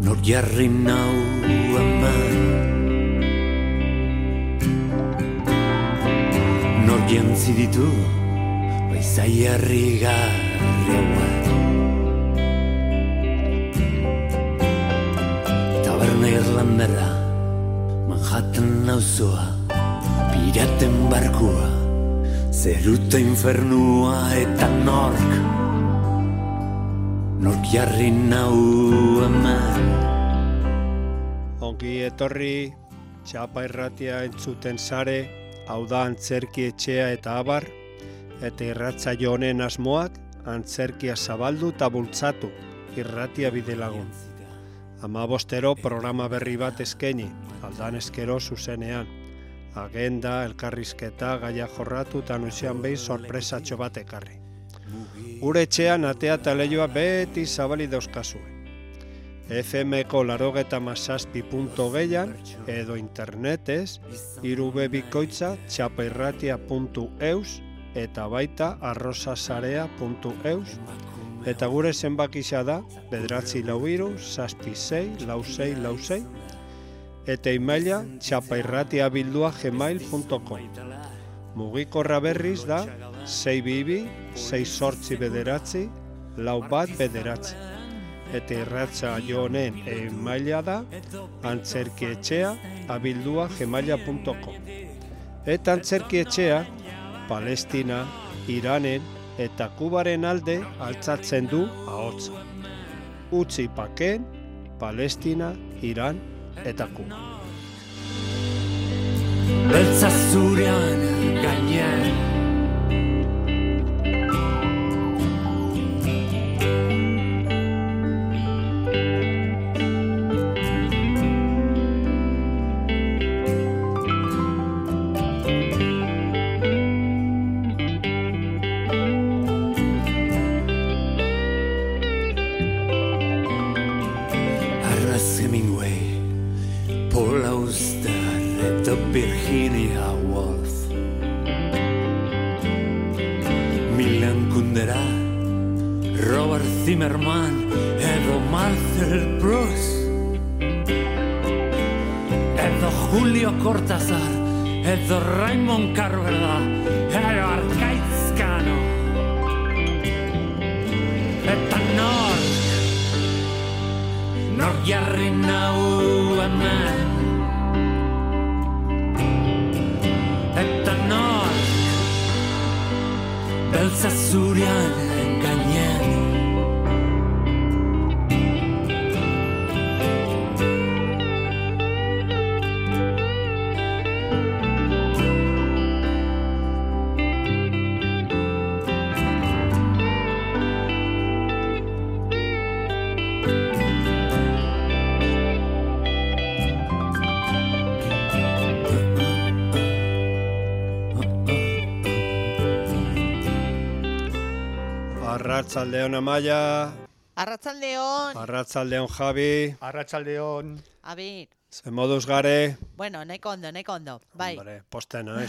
Nor jarri nau hemen, nor jantzi ditu baizai harrigarri hauek. Taberna irlandera, Manhattan auzoa, piraten barkua, zeruta infernua eta nork jarri nau hemen. Ongi etorri, Txapa irratia entzuten sare, hau da antzerki etxea eta abar, eta irratsaio honen asmoak antzerkia zabaldu eta bultzatu, irratia bidelagun. 15 programa berri bat eskaini, aldan eskero zuzenean. Agenda, elkarrizketa, gaia jorratu eta noizean behin sorpresatxo bat ekarri. Gure etxean atea eta leioa beti zabali dauzkazue. FM-ko 97.6 edo internetez, irubebikoitza txapairratia.eus eta baita arrosasarea.eus eta gure zenbakisa da 946-66-66 eta emaila txapairratiabildua@gmail.com. Mugikorra berriz da 622-689-41 eta irratsaio honen emaila da antzerkietxea@gmail.com. Eta antzerkietxea Palestina, Iranen eta Kubaren alde altzatzen du ahotsa. Utzi paken Palestina, Iran eta Kuba. Beltza zurean gainean, Ernest Hemingway, Paul Auster eta Virginia Woolf, Milan Kundera, Robert Zimmerman edo Marcel Proust, edo Julio Cortázar, edo Raymond Carverda, edo Arkaitz Cano, eta nor jarri nau hemen. Eta nork beltza zurean gainean. Arratsaldeon Amaia. Arratsaldeon. Arratsaldeon Javi. Arratsaldeon. Abir. Ze moduz gare? Bueno, neko ondo. Bai. Hombre, poste noiz.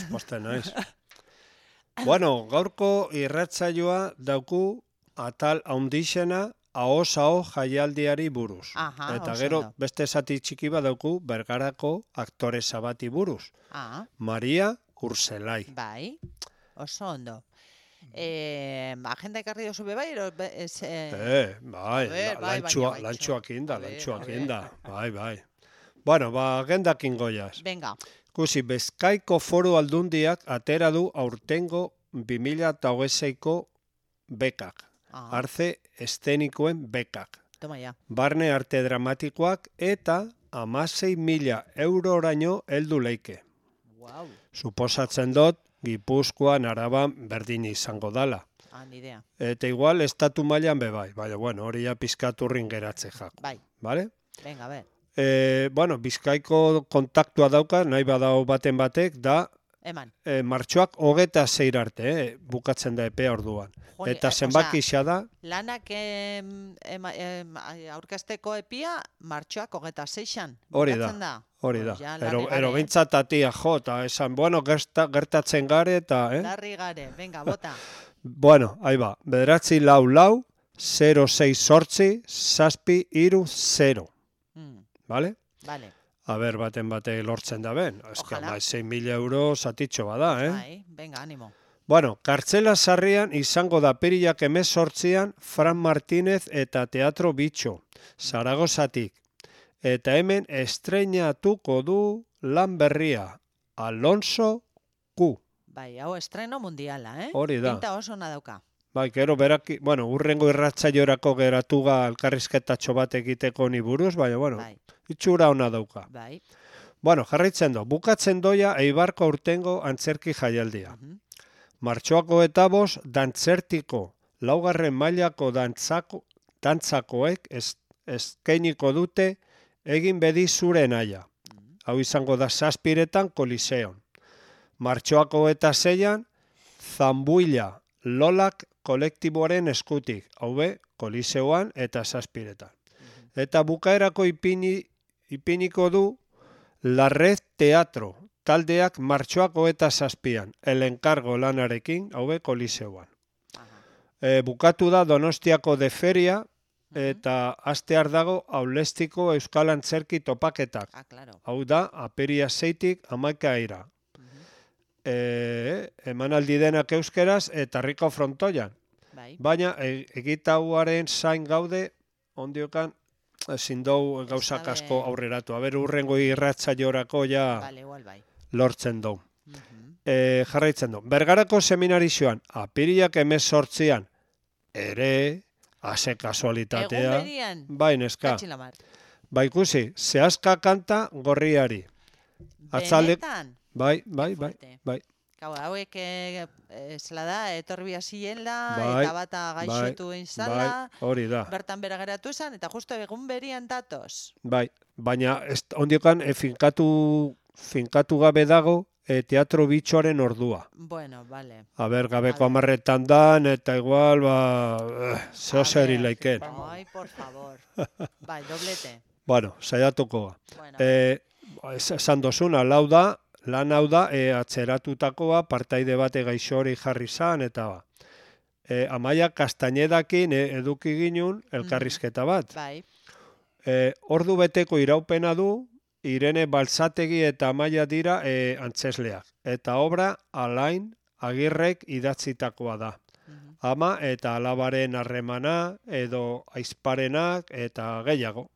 Bueno, gaurko irratsaioa dauku atal haundixena ahos-aho jaialdiari buruz. Aha, eta oso gero ondo. beste zati txiki bat dauku Bergarako aktoresa bati buruz. Ah, Maria Urzelai. bai. Oso ondo. Agenda ekarri dozu bai, Bai, A ver, bai, lantxoak inda, A ver, lantxoak a ver. inda. Bai. Bueno, agendakin goiaz. Venga. Ikusi, Bizkaiko Foru Aldundiak atera du aurtengo 2026ko bekak. Ah, Arze eszenikoen bekak. toma ya. Barne arte dramatikoak eta 16.000 euroraino heldu leike. Wow. Suposatzen dut, Gipuzkoan, Araban berdin izango dala. Ni idea. Eta igual estatu mailan bai. Baina, bueno, hori ja pizkaturrin geratze jako. Bai. Vale? Venga, a ver. Bueno, Bizkaiko kontaktua dauka, nahi badau baten batek, da Eman. martxoak 26 arte, bukatzen da epea orduan. Jone, Eta zenbaki xa da, Lanak aurkesteko epia martxoak 26an. Hori da. Bukatzen da. hori da. Ja, larri Ero gare. bintzat atia jo, eta esan, bueno, gertatzen gare, eta, Larri gare, venga, bota. Bueno, ahi ba, 944 06 sortzi 730. Vale? Vale. Aber baten bate lortzen da ben. Eske Ojalá. 6.000 euro zatitxo bada, Bai, venga, animo. Bueno, kartzela sarrian izango da apirilak 18an Fran Martínez eta Teatro Bitxo, Zaragozatik. Eta hemen estreinatuko du lan berria, Alonso Q. Bai, hau estreno mundiala, Hori da. Pinta oso ona dauka. Bai, gero beraki, urrengo irratzaiorako geratuga elkarrizketatxo bat egiteko ni buruz, baina, Bai. itxura ona dauka. Bai. Jarraitzen do, bukatzen doia Eibarko aurtengo antzerki jaialdia. Mhm. Martxoako eta 5 dantzertiko, laugarren mailako dantzakoek eskainiko dute egin bedi zure naia. Hau izango da 7 Koliseon. Martxoako eta 6 Zambuila Lolak kolektiboaren eskutik, haube Koliseoan eta 7. Eta bukaerako ipiniko du La Red Teatro, taldeak martxoako eta 7 El Encargo lanarekin, haube Koliseoan. Bukatu da Donostiako de Feria, eta astear dago Aulestiko Euskal Antzerki topaketak. Claro. Hau da, aperia 6tik 11 emanaldi denak euskeraz eta Riko Frontoian. Bai. Baina egitauaren zain gaude, ondiokan ezin dou gauzak asko aurreratu. Urrengo irratzaiorako ja Vale, igual bai. lortzen dou. Jarraitzen du. Bergarako seminarizioan, apirilak 18an, ere, ase kasualitatea. Egun berian. Bai, neska. Katxilamar. Bai, ikusi, zehazka kanta gorriari. Benetan? Bai. Gau, hauek zela da, etorbi hasiela, Bai, eta bata gaixotu einzala, hori da. bertan bera geratu esan, eta justo egun berian datoz. Bai, baina ondiokan finkatu gabe dago Teatro Bitxoaren ordua. Bueno, vale. Gabeko 10 dan, eta igual, zeo zeri laiken. Ai, por favor. Bai, doblete. Bueno, saiatuko. Bueno. Esan dozuna, lan hau da, atzeratutakoa, partaide bate gaixo hori jarri zan, eta ba. Amaia Kastañedakin eduki ginun elkarrizketa bat. Bai. Ordu beteko iraupena du, Irene Balzategi eta Amaia dira antzesleak. Eta obra Alain Agirrek idatzitakoa da. Ama eta alabaren harremana, edo aizparenak, eta gehiago.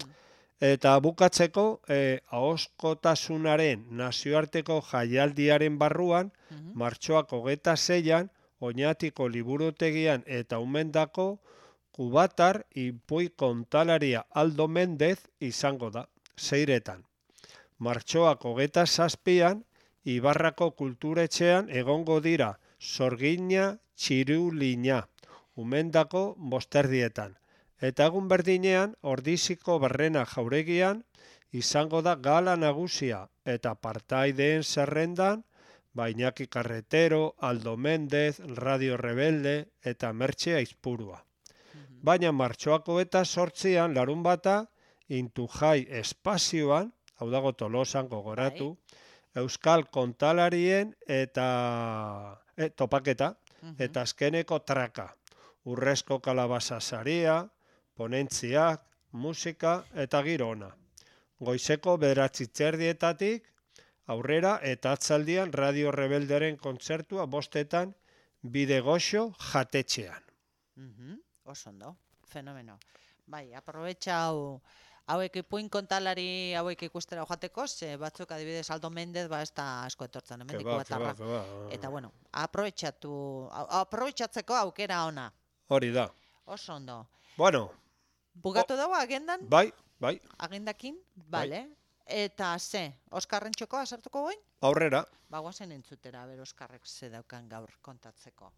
Eta bukatzeko, ahoskotasunaren nazioarteko jaialdiaren barruan, martxoak 26an, Oñatiko liburutegian eta umendako kubatar inpui kontalaria Aldo Mendez izango da, 6etan. Martxoak 27an, Ibarrako kulturetxean egongo dira Sorgina Txirulina, umendako 5erdietan. Eta egun berdinean, Ordiziko Barrena jauregian, izango da gala nagusia, eta partaideen zerrendan, Iñaki Carretero, Aldo Mendez, Radio Rebelde, eta Mertxe Aizpurua. Baina martxoako eta 8an, larun bata, Intujai espazioan, hau dago Tolosan gogoratu, Euskal kontalarien eta topaketa, eta azkeneko traka, Urrezko kalabaza saria, ponentziak, musika eta giro ona. Goizeko 9:30 aurrera eta atzaldian Radio Rebelderen kontzertua 5etan Bidegoxo jatetxean. Osondo, fenomeno. Bai, aprobetxau hauek ipuin kontalari hauek ikustera joateko, batzuk adibidez Aldo Mendez ez da asko etortzen, hemendiko batarra. Eta bueno, aprobetxatzeko aukera ona. Hori da. Osondo. Bueno. Bugatu dago agendan? Bai. Agendakin? Bale. Eta Oskarren txokoa sartuko goin? Aurrera. Guazen entzutera, Oskarrek ze daukan gaur kontatzeko.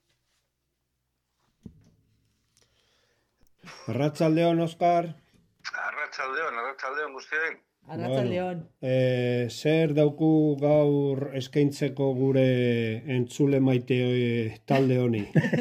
Arratsaldeon, Oskar. Arratsaldeon guztioi. Arratsaldeon. Zer dauku gaur eskaintzeko gure entzule maite talde honi?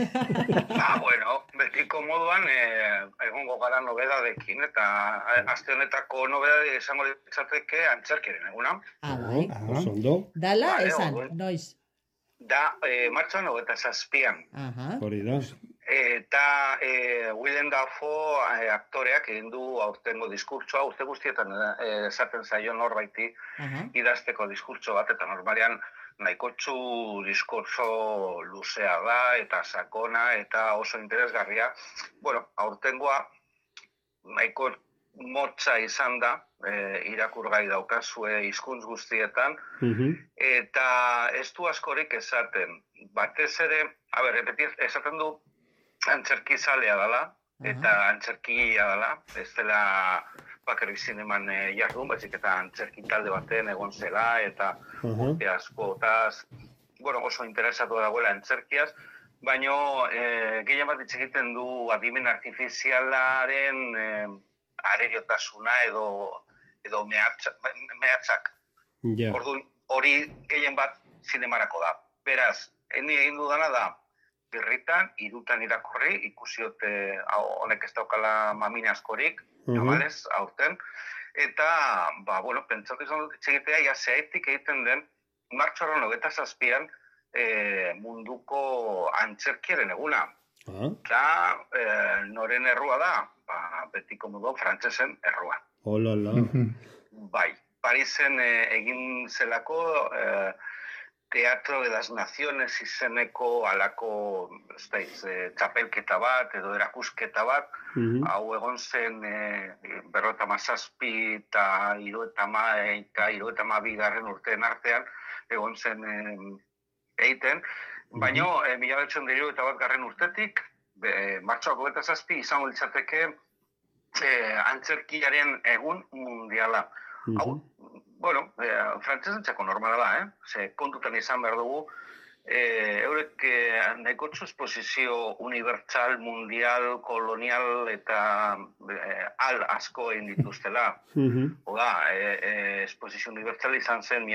Betiko moduan egongo gara nobedadekin, eta aste honetako nobedade esango ditzateke antzerkiren eguna. Bai. Ondo. Dala, esan, noiz? Da, martxoan 27an. Hori da. Eta Willem Dafoe aktoreak egin du aurtengo diskurtsoa, urte guztietan esaten zaio norbaiti idazteko diskurtso bat, eta normalean nahikotxu diskurtso luzea da, eta sakona, eta oso interesgarria. Bueno, aurtengoa nahiko motza izan da, irakurgai daukazue hizkuntz guztietan, eta ez du askorik esaten. Batez ere, esaten du antzerkizalea dela, eta antzerkia dela, ez dela bakarrik zineman jardun, baizik eta antzerki talde baten egon zela, eta urte askotaz, oso interesatu dagoela antzerkiaz, baina gehien bat hitz egiten du adimen artifizialaren areriotasuna edo mehatzak. Orduan, hori gehien bat zinemarako da. Beraz, ni egin dudana da, birritan, irutan irakurri, ikusiot honek ez daukala mamine askorik, jamalez, aurten, eta, pentsatu izan dut itxegitea, zeaitik egiten den, martxoaren 27an munduko antzerkiaren eguna. Eta noren errua da, betiko modu frantsesen errua. Olala. Bai, Parisen egin zelako Teatro de las Naciones izeneko alako txapelketa bat edo erakusketa bat, hau egon zen 57 eta 72 urteen artean egon zen egiten, baina 1971 urtetik, martxoak 27 izango litzateke antzerkiaren egun mundiala. Hau, frantzesentzako normala da, ze kontutan izan behar dugu, eurek nahikotxu esposizio unibertsal, mundial, kolonial eta al asko egin dituztela. Oda, esposizio unibertsal izan zen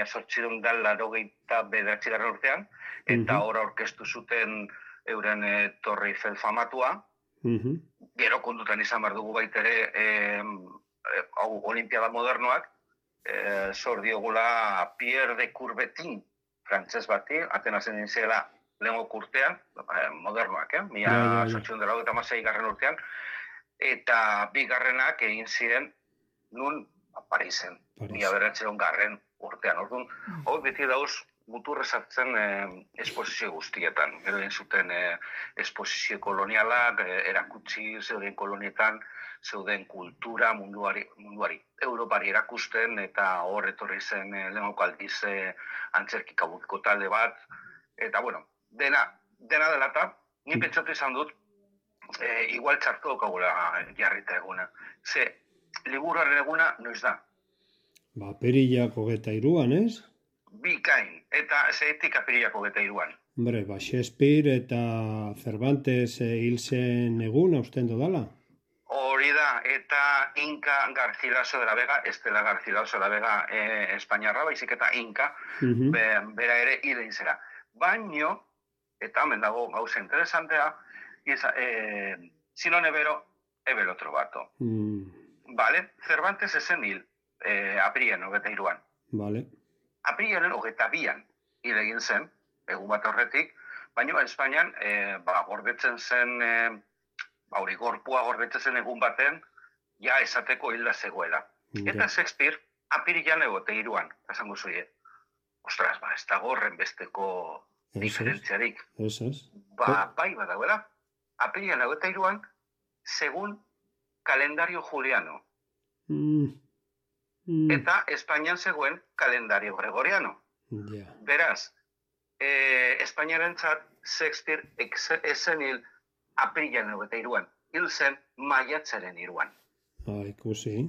1889 urtean, eta hor aurkeztu zuten euren Torre Eiffel famatua. Gero kontutan izan behar dugu baitere olimpiada modernoak, zor diogula Pierre de Coubertin, frantzes bati, Atenasen nintzela lehengok urtean, modernoak, 1886 urtean, eta bigarrenak egin ziren nun Parisen, 1900 urtean. Orduan, hau beti dauz muturre sartzen esposizio guztietan. Gero egin zuten esposizio kolonialak, erakutsi zeuden kolonietan, zeuden kultura munduari, Europari erakusten, eta hor etorri zen lehengok aldiz antzerki kabuzko talde bat. Eta, dena dela eta, ni pentsatu izan dut, igual txartu daukagula jarrita eguna. Ze, liburuaren eguna noiz da? Apirilak 23an, ez? Bikain, eta zeitik apirilak 23an. Hombre, Shakespeare eta Cervantes hil zen eguna usten dodala. Hori da, eta Inka Garcilaso de la Vega, ez dela Garcilaso de la Vega espainiarra, baizik eta Inka, bera ere hil egin zera. Baino, eta hemen dago gauza interesantea, si no nevero, ebel otro bato. Vale? Cervantes ezen hil, apirilen 23an. Vale. Apirilen 22an hil egin zen, egun bat horretik, baina Espainian gordetzen zen, hori gorpua gordetzen zen egun baten, ja esateko hilda zegoela. Eta Shakespeare apirilen 23an, esango zuie. Ostras, ez da gorren besteko diferentziarik. Bai badagoela, apirilen 23an, segun kalendario juliano. Eta Espainian zegoen kalendario gregoriano. Beraz, Espainiarentzat Shakespeare ezen hil apirilen 23an, hil zen maiatzaren 3an. Ikusi.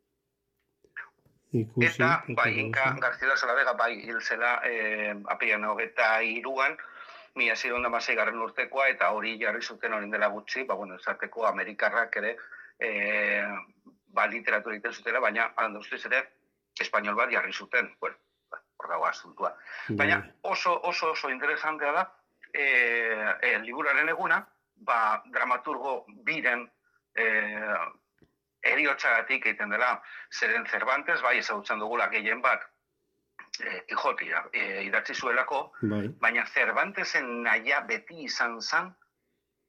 Eta, Inka Garcilaso de la Vega, hil zela apirilen 23an, 1616 urtekoa, eta hori jarri zuten hori dela gutxi, esateko Amerikarrak ere literatura egiten zutela, baina alanda ustez ere espainol bat jarri zuten, hor dago asuntua. Baina oso interesantea da, liburaren eguna, dramaturgo biren heriotzagatik egiten dela, zeren Cervantes, ezagutzen dugula gehien bat, Quijote idatzi zuelako, baina Cervantesen nahia beti izan zen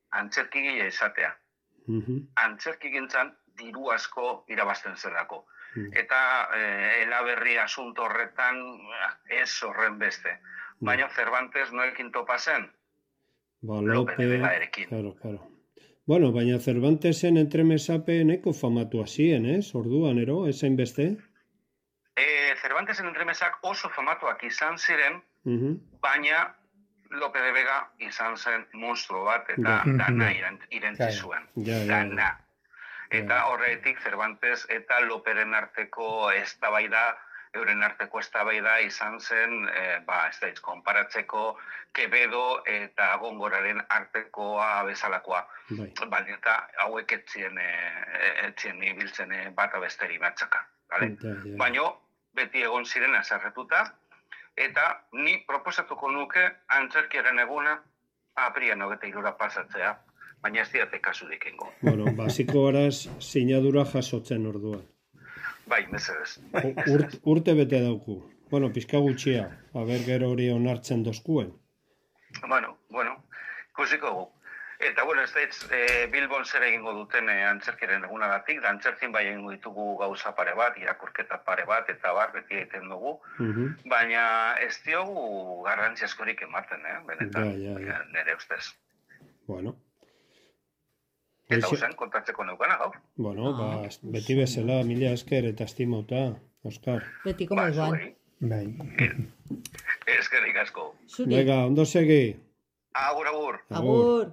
antzerkigile izatea. Antzerkigintzan diru asko irabazten zelako. Eta Elaberri asunto horretan ez horren beste. Baina Cervantes noekin topa zen? Lope de Vega erekin. Claro. Bueno, baina Cervantesen entremesape neko famatu hasien, orduan, ero, ezain beste? Cervantesen entremesak oso famatuak izan ziren, baina Lope de Vega izan zen monstruo bat, eta dana irentzi zuen. Dana. Eta horretik Cervantes eta Loperen arteko eztabaida, euren arteko eztabaida izan zen, konparatzeko Quevedo eta Gongoraren artekoa bezalakoa. Baina eta hauek etzien ibiltzen bata besteri matxaka. Baina beti egon ziren azarretuta, eta ni proposatuko nuke antzerkiaren eguna aprian 23 pasatzea, baina ez diate kasurik ingo. Bueno, basiko araz sinadura jasotzen orduan. Bai, mesedez. Urte bete dauku. Bueno, pizka gutxia, aber gero hori onartzen dozkuen. Bueno, ikusiko gu. Eta, ez da Bilbon zer egingo duten antzerkiaren egunagatik, da antzerkin bai egingo ditugu gauza pare bat, irakurketa pare bat, eta beti egiten dugu, baina ez diogu garrantzi askorik ematen, benetan, nire ustez. Bueno. Eta usen, kontatzeko neukana, gaur. Bueno, beti bezala, mila esker eta estimauta, Oskar. Betiko moduan. Bai. Eskerrik asko. Venga, ondo segi. Agur. Agur.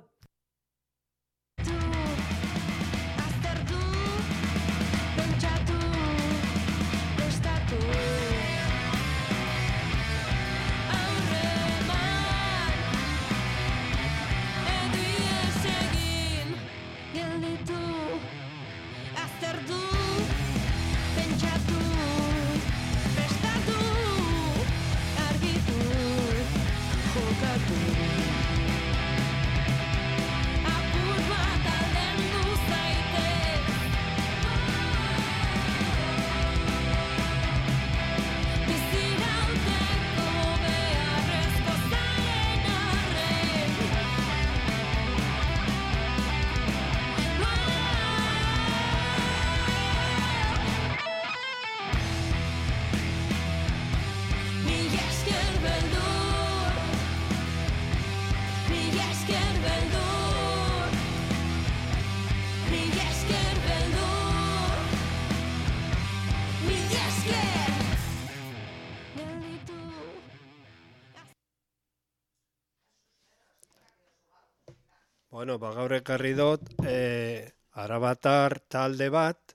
Bueno, gaur ekarri dut, arabatar talde bat,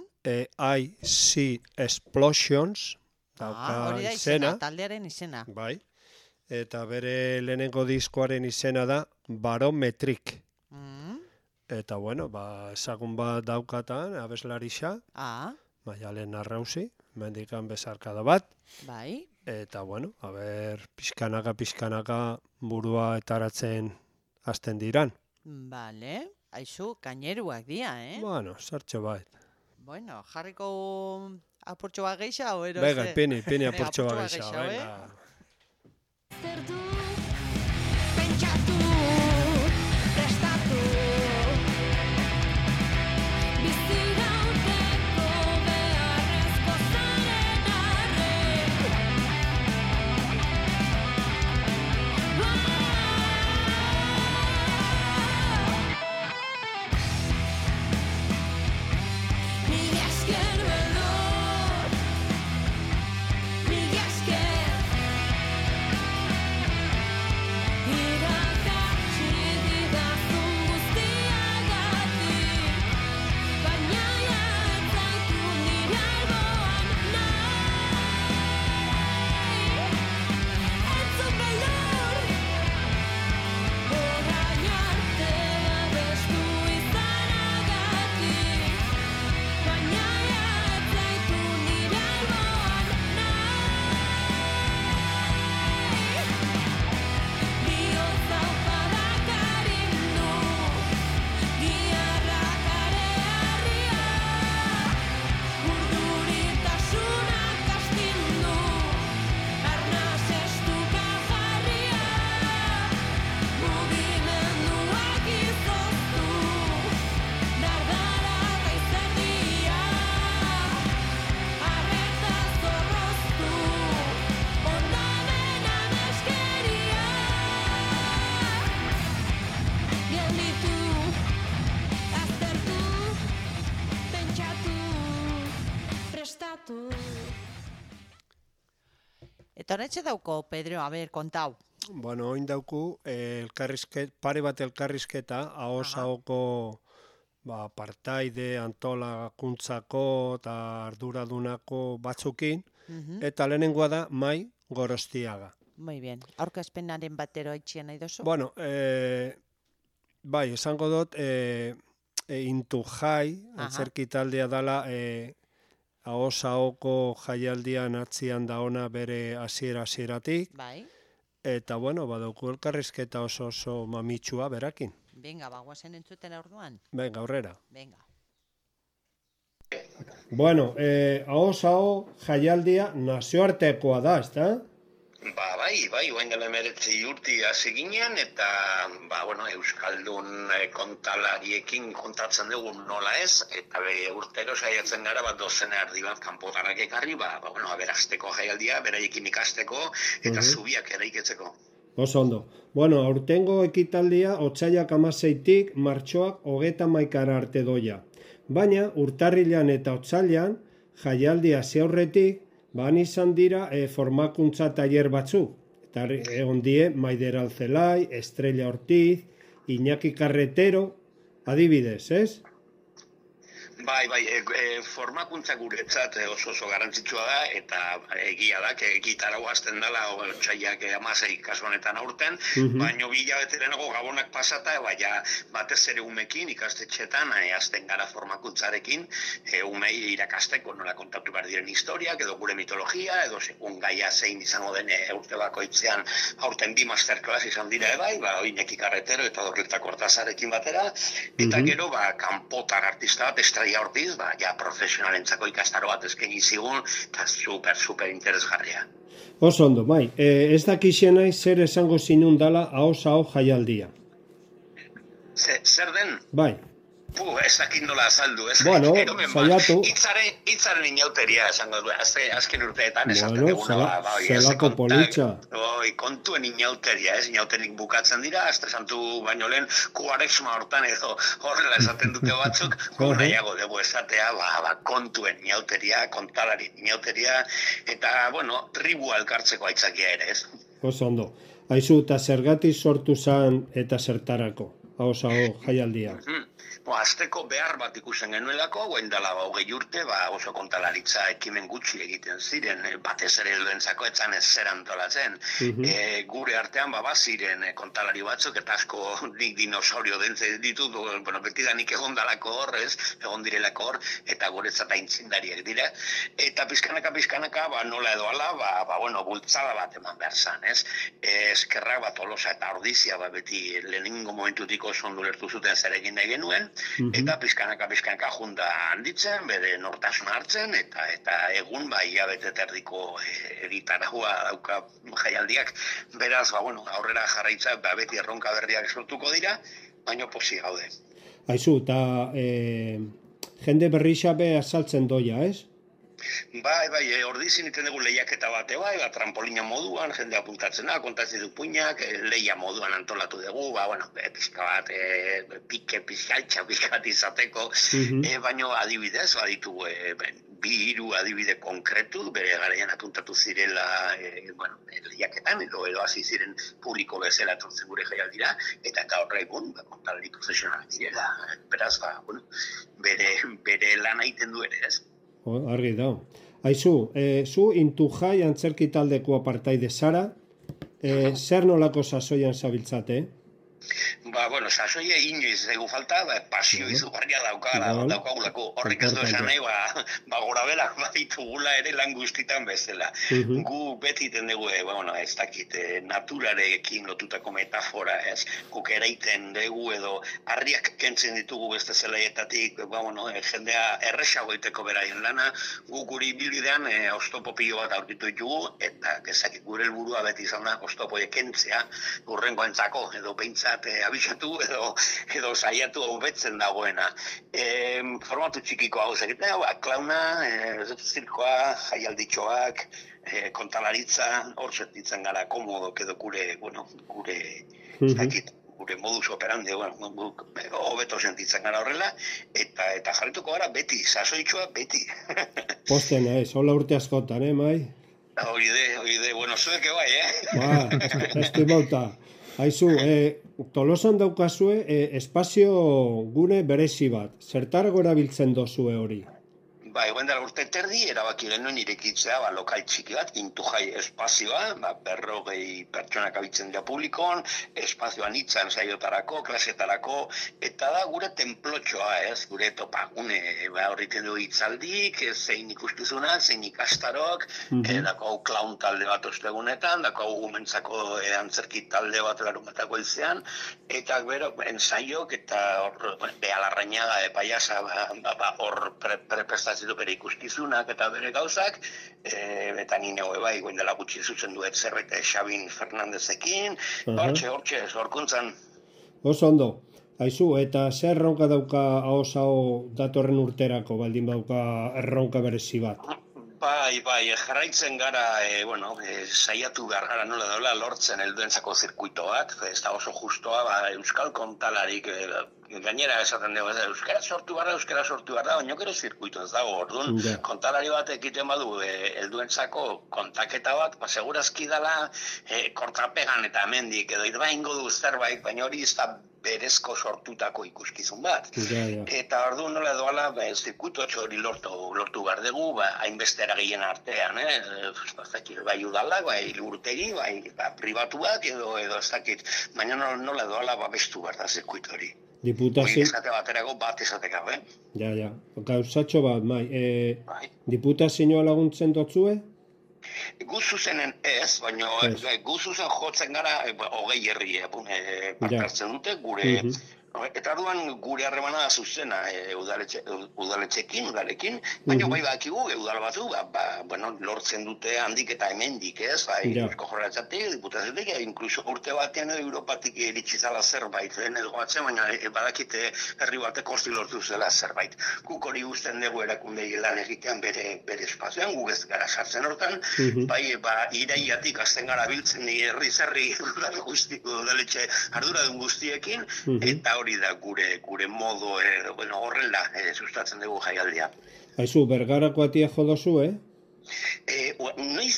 IC Explosions, hori da izena, taldearen izena. Bai, eta bere lehenengo diskoaren izena da Barometric. Eta bueno, ezagun bat daukatan, abeslarixa, Maialen Arrauzi, mendikan bezarkada bat. Bai. Eta bueno, pixkanaka burua etaratzen hasten diran. Bale, haizu, kaineruak dia, Bueno, sartxo bait. Bueno, jarriko apurtxo bat geixa, o ero? Bega, pini apurtxo bat geixa, venga. Zerdu, pentsatu, prestatu, bizi gauteko beharrezko zaren arren. Mila esker beldur, mila esker pentsatu. Eta horretxe dauko, Pedro, a ber, kontau. Bueno, oin dauku, pare bat elkarrizketa, ahoko partaide, antolakuntzako eta arduradunako batzukin, eta lehenengoa da Mai Gorostiaga. Muy bien. Aurkezpenaren batero haitxia nahi dozu? Bueno, bai, esango dut, Intu Jai, antzerki taldea dala, ahoko jaialdian atzian da ona bere hasieratik, Bai. eta bueno, badauku elkarrizketa oso mamitsua berakin. Venga, guazen entzuten orduan. Venga, aurrera. Venga. Bueno, aho jaialdia nazioartekoa da, ezta? Bai, oain dela 19 urte hasi ginen, eta, Euskaldun kontalariekin kontatzen dugu nola ez, eta urtero saiatzen gara dozena erdi bat kanpotarak ekarri, aberasteko jaialdia, beraiekin ikasteko, eta zubiak eraiketzeko. Oso ondo. Bueno, aurtengo ekitaldia otsailak 16tik martxoak 31 arte doia. Baina, urtarrilan eta otsailan, jaialdia hasi aurretik, izan dira formakuntza tailer batzuk. Eta egon die Maider Alzelai, Estrella Ortiz, Iñaki Carretero, adibidez, ez? Bai, formakuntza guretzat oso garrantzitsua da, eta egia da, gitarau hasten dela, otsailak 16 kasu honetan aurten, baino bilabeterenago gabonak pasata, batez ere umekin ikastetxetan hasten gara formakuntzarekin, umei irakasteko nola kontatu behar diren historiak, edo gure mitologia, edo segun gaia zein izango den urte bakoitzean aurten 2 masterclass izan dira Iñaki Carretero eta Dorleta Kortazarekin batera, eta gero kanpotar artista bat, Estrella Ortiz, profesionalentzako ikastaro bat eskaini zigun, eta super interesgarria. Oso ondo, bai, ez dakixenai zer esango zinun dala aho jaialdia. Zer den? Bai. Ez dakit nola azaldu, ez? Bueno, saiatu. Hitzaren inauteria esango du, azken urteetan esaten duguna. Zelako politxa. Kontuen inauteria, ez? Inauterik bukatzen dira, Astre Santu baino lehen, kuaresma hortan edo horrela esaten dute batzuk, nahiago dugu esatea, kontuen inauteria, kontalari inauteria, eta, tribua elkartzeko aitzakia ere, ez? Oso ondo. Aizu, eta zergatik sortu zan eta zertarako, aho jaialdia? Azteko behar bat ikusten genuelako, guen dela 20 urte, oso kontalaritza ekimen gutxi egiten ziren, batez ere helduentzako etzan ez zer antolatzen. Gure artean ziren kontalari batzuk, eta asko nik dinosaurio dentze ditut, betidanik egon dalako hor, egon direlako hor, eta guretzat aintzindariak dira. Eta pizkanaka, nola edo ala, bultzada bat eman behar zan, ez? Eskerrak bat Tolosa eta Ordizia, beti lehenengo momentutik oso ondo lertu zuten zer egin nahi genuen, eta pizkanaka junda handitzen, bere nortasuna hartzen, eta egun hilabete terdiko egitaragua dauka jaialdiak, beraz, aurrera jarraitza, beti erronka berriak sortuko dira, baino posi gaude. Aizu, eta jende berrixabe azaltzen doia, ez? Bai, ordizin iten dugu lehiaketa bate trampolina moduan, jende apuntatzen da, kontatzen du puinak, lehia moduan antolatu dugu, pizka bat, pizkaltxa bat izateko, baino adibidez, baditugu, 2-3 adibide konkretu, bere garaian apuntatu zirela, lehiaketan, edo hasi ziren publiko bezala etortzen gure jaialdira, eta gaur egun, kontalari profesionalak direla, beraz, bere lana egiten du ere, ez? Argi da. Aizu, zu Intu Jai antzerki taldeko apartaide zara, zer nolako sasoian zabiltzate? Sasoia inoiz dugu falta, pasio izugarria daukagulako. Horrek ez du esan nahi, gora bela baditugula ere lan guztitan bezala. Gu beti iten dugu, ez dakit, naturarekin lotutako metafora, ez? Guk eraiten dugu edo harriak kentzen ditugu beste zelaietatik, jendea erresago egiteko beraien lana, gu guri bilbidean oztopo pilo bat aurkitu ditugu, eta gezakit gure helburua beti izan da oztopoiek kentzea, gurrengoentzako, edo behintzat abisatu edo saiatu hobetzen dagoena. Formatu txikiko hau egitea, klauna, zirkoa, jaialditxoak, kontalaritza, hor sentitzen gara komodok edo gure gure modus operandi, hobeto sentitzen gara horrela, eta jarrituko gara beti, sasoitxua beti. Posten naiz, hola urte askotan, mai? Oide, bueno, zueke bai, Ba, estimauta. Haizu, Tolosan daukazue espazio gune berezi bat. Zertarako erabiltzen dozue hori? Bai, dela urte terdi, erabaki genuen irekitzea, lokal txiki bat, Intujai espazioa, 40 pertsonak abitzen dira publikoan, espazioa nitzan saiotarako, klasetarako, eta da gure templotxoa, gure topagune, horriten du hitzaldik, zein ikuskizuna, zein ikastarok, dako hau klaun talde bat ostegunetan, dako hau gumentzako antzerki talde bat larumatako izean, eta gero, ensaiok, eta hor, Bealarrañaga, paiasa, hor prestazio bere ikuskizunak eta bere gauzak, eta nire bai, guen dela gutxi zuzen duet zerbait Xabin Fernandezekin, hortxe, zorkuntzan. Oso ondo, haizu, eta zer erronka dauka hau datorren urterako, baldin dauka erronka berezi bat? Bai, jarraitzen gara, saiatu behar gara nola daula lortzen helduentzako zirkuito bat, ez da oso justoa, euskal kontalarik, gainera esaten dugu, euskara sortu behar da, baina gero zirkuito ez dago, orduan, kontalari bat egiten badu helduentzako kontaketa bat, segurazki dela kortrapegan eta hemendik, edo irbaingo du zerbait, baina hori ez da berezko sortutako ikuskizun bat. Eta orduan nola doala, zirkuito hori lortu behar dugu, hainbeste eragien artean, bai udalak, bai urtegi, bai pribatuak, edo ez dakit, baina nola doala babestu behar da zirkuito hori. Esate baterako bat esateka, Ja, gauzatxo bat, diputazioa laguntzen dotzue? Guzuzenen ez, baina guzuzen jotzen gara 20 herri partartzen dute gure, eta arduan gure harremana zuzena udalekin, baina bai bakigu udal batzu, lortzen dute handik eta hemendik ez, Eusko Jaurlaritzatik, diputaziotik, inkluso urte batean Europatik iritsizala zerbait, edo batzen, baina badakite herri batek hosti lortu zela zerbait. Guk hori guztien dugu erakundei lan egitean bere espazioan, guk ez gara sartzen hortan, iraiatik azten gara biltzen herri udaletxe arduradun guztiekin, eta hori da gure modo horrela sustatzen dugu jaialdia. Haizu, Bergarako atia jodozu, Noiz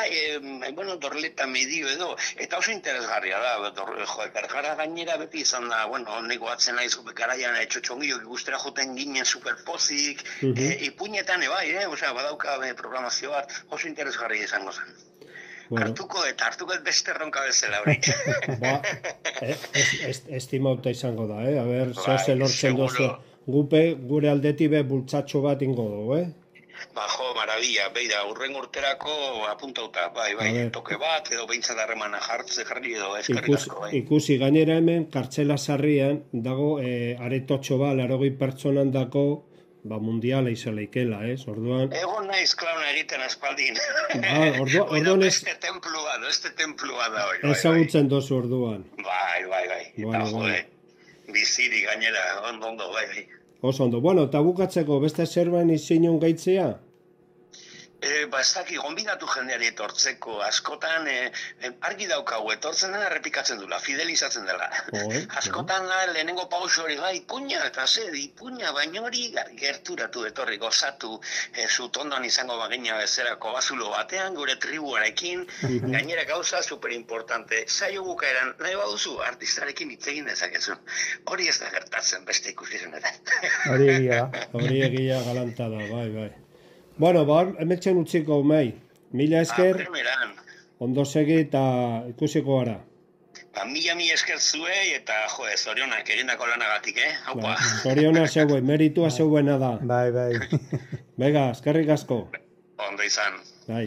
dorleta medio edo, eta oso interesgarria da, Bergara gainera beti izan da, honeko atzen naiz garaian txotxongio ikustera joten ginen superpozik, ipuinetan badauka programazio bat, oso interesgarria izango zen. Hartuko beste erronka bezala hori. Estimauta izango da, a ber, zoze lortzen dozu. Gure aldetik bultzatxo bat ingo dugu, Maravilla, beira, urren urterako apuntauta, toke bat, edo behintzat harremana jarri edo eskerrik asko, Ikusi, gainera hemen, kartzela sarrian, dago, aretotxo bat, 80 pertsonan dako, mundiala izaleikela, orduan... Egon naiz klauna egiten aspaldin. Orduan ez... Beste templua da hori. Ezagutzen dozu orduan. Bai. Eta jode, biziri gainera, ondo, bai. Oso ondo. Eta bukatzeko, beste zerbait izinon gaitzea? Ez daki, gonbidatu jendeari etortzeko, askotan argi daukagu, etortzen dena errepikatzen dula, fidelizatzen dela. Askotan lehenengo pauso hori, ipuña, eta ipuña, baina hori gerturatu etorri gozatu, zutondoan izango bagina bezerako bazulo batean, gure tribuarekin, gainera gauza superimportante, saio bukaeran, nahi baduzu, artistarekin hitz egin dezakezu. Hori ez da gertatzen beste ikuskizunetan. Hori egia galantada, bai. Hemetxen utziko, mila esker, ondo segi eta ikusiko gara. Mila esker zuei eta, zorionak egindako lanagatik, Haupa. Zoriona zeuen, meritua zeuena da. Bai. Bega, eskerrik asko. Ondo izan. Bai.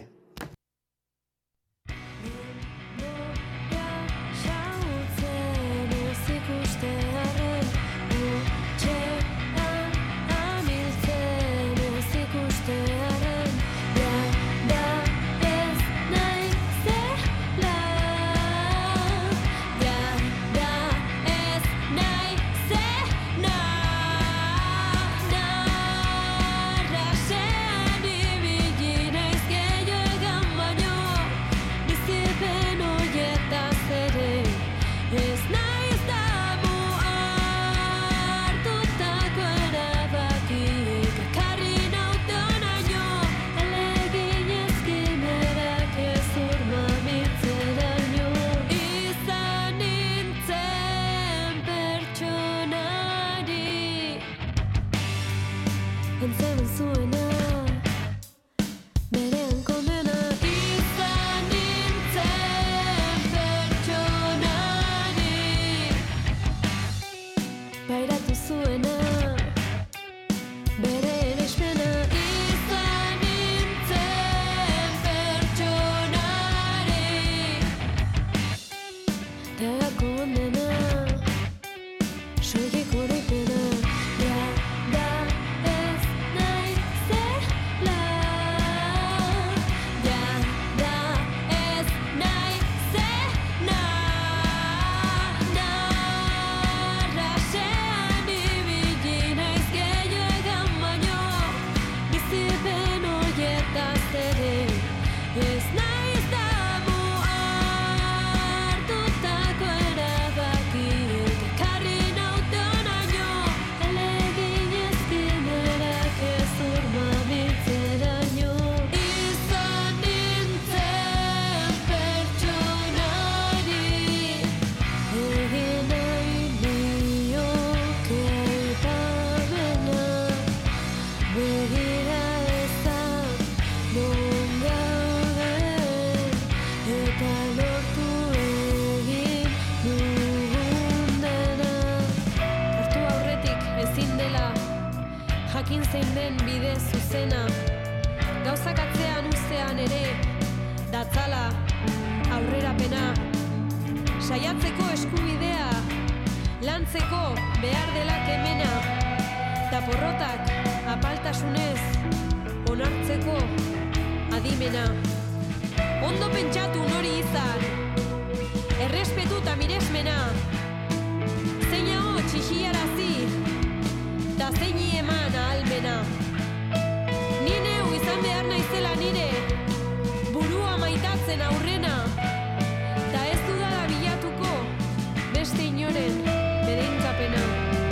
porrotak apaltasunez onartzeko adimena. Ondo pentsatu nori izan, errespetu eta miresmena, zeina hotx ixiarazi, eta zeini eman ahalmena. Ni neu izan behar naizela nire, burua maitatzen aurrena, eta ez dudala bilatuko, beste inoren bedeinkapena.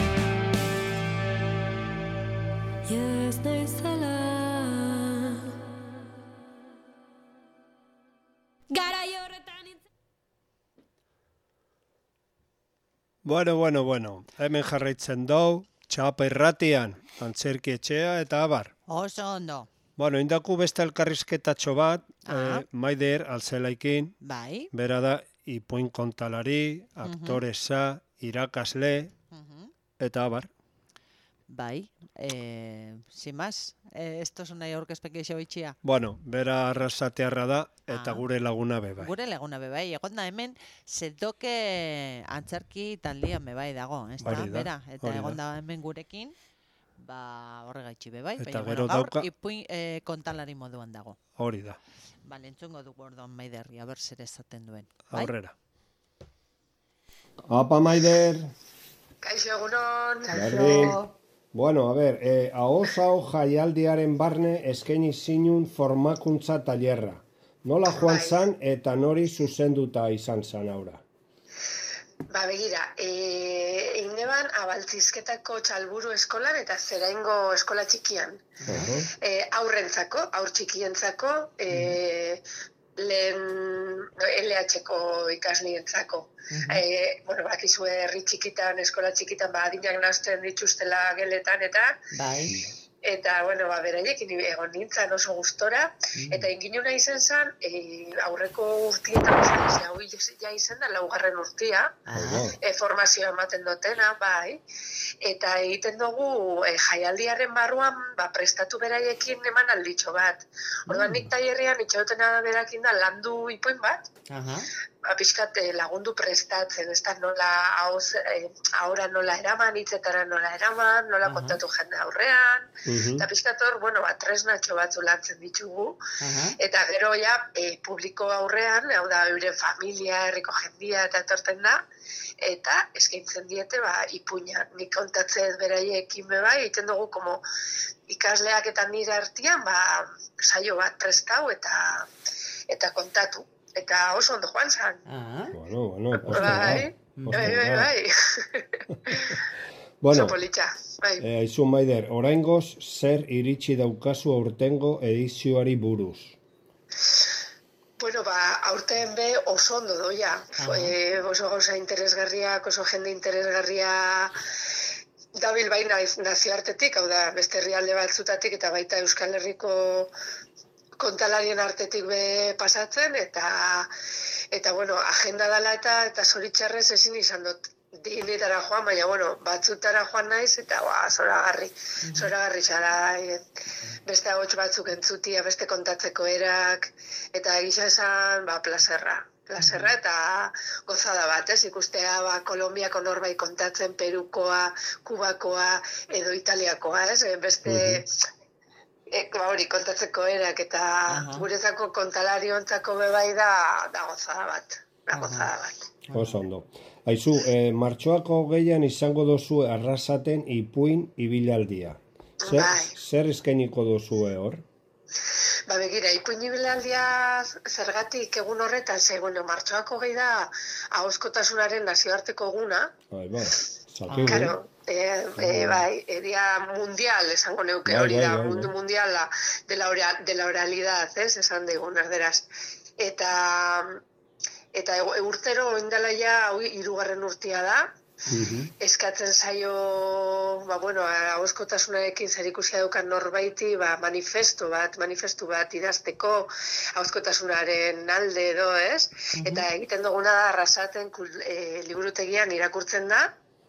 Ez naizela garai horretan Bueno, hemen jarraitzen dau, Txapa irratian, antzerki etxea eta abar. Oso ondo. Bueno, indaku beste elkarrizketatxo bat, Maider Altzelaikin, Bai. bera da ipuin kontalari, aktoresa, irakasle, eta abar. Bai. Sin más, esto es una aurkezpekeixo itxia. Bueno, bera arrasatearra da, eta gure laguna bebai. Gure laguna bebai, egon da hemen zedoke antzerki taldean bebai dago, ez da, Hori da, bera, eta hori egon da. da hemen gurekin, horregaitxi bebai, Eta baina gero gaur dauka- ipuin kontalari moduan dago. Hori da, Bale, entzungo dugu orduan Maiderri, aber zer esaten duen. Bai? aurrera. Apa, Maider! Kaixo egunon. Berdin. Bueno, a ver, ahosao jaialdiaren barne eskaini zinun formakuntza tailerra. Nola joan zan eta nori zuzenduta izan zan aura? Ba, begira, indeban abaltzizketako txalburu eskolan eta zeraingo eskola txikian. Aurrentzako, aur txikientzako, lehen LH-ko ikaslientzako. Bueno, bakizue herri txikitan, eskola txikitan, adinak nazten dituztela geletan eta... Bai. Eta, bueno, beraiekin egon nintzen oso gustora, eta inginuna izen zen, aurreko urtietan, hau ja izen da, laugarren urtia, formazioa ematen dutena, bai, eta egiten dugu jaialdiaren barruan, prestatu beraiekin eman alditxo bat. Orduan nik tailerrean itxautena berakin da landu ipuin bat, pixkat lagundu prestatzen, ez da nola ahora nola eraman, hitzetara nola eraman, nola kontatu jende aurrean, eta pixkat hor, bueno, tresnatxo batzu lantzen ditugu, eta gero ja, publiko aurrean, hau da, euren familia, herriko jendia eta etorten da, eta eskaintzen diete, ipuina, nik kontatzen beraiekin bebai, egiten dugu, como ikasleak eta nire artean, saio bat prestau eta kontatu. Eta oso ondo joan zan. Bueno, bai. Bueno, oso politxa, bai. Aizu Maider, oraingoz zer iritsi daukazu aurtengo edizioari buruz? Bueno, aurten be oso ondo doia. Oso gauza interesgarriak, oso jende interesgarria dabil bai nazioartetik, hau da, beste herrialde batzutatik eta baita Euskal Herriko kontalarien artetik be pasatzen, eta bueno, agenda dela eta zoritxarrez ezin izan dut dinetara joan, baina bueno, batzutara joan naiz, eta zoragarri zara, beste ahots batzuk entzutia, beste kontatzeko erak, eta egisa esan, plazerra eta gozada bat, ikustea Kolombiako norbait kontatzen, Perukoa, Kubakoa, edo Italiakoa, beste... hori kontatzeko erak eta guretzako kontalariontzako bebai da gozada bat. Oso ondo. Aizu, martxoako 20an izango dozu Arrasaten ipuin ibilaldia. Zer eskainiko dozue hor? Begira, ipuin ibilaldia zergatik egun horretan, bueno, martxoako 20 da ahozkotasunaren nazioarteko eguna. Claro, bai, edia mundial, esango neuke hori da, mundu mundiala de la oralidad, esan dugun, erderaz. Eta urtero oindala ja, hau 3. urtea da, eskatzen zaio, ahozkotasunarekin zerikusia daukan norbaiti, manifestu bat idazteko ahozkotasunaren alde edo, ez? Eta egiten duguna da Arrasaten liburutegian irakurtzen da,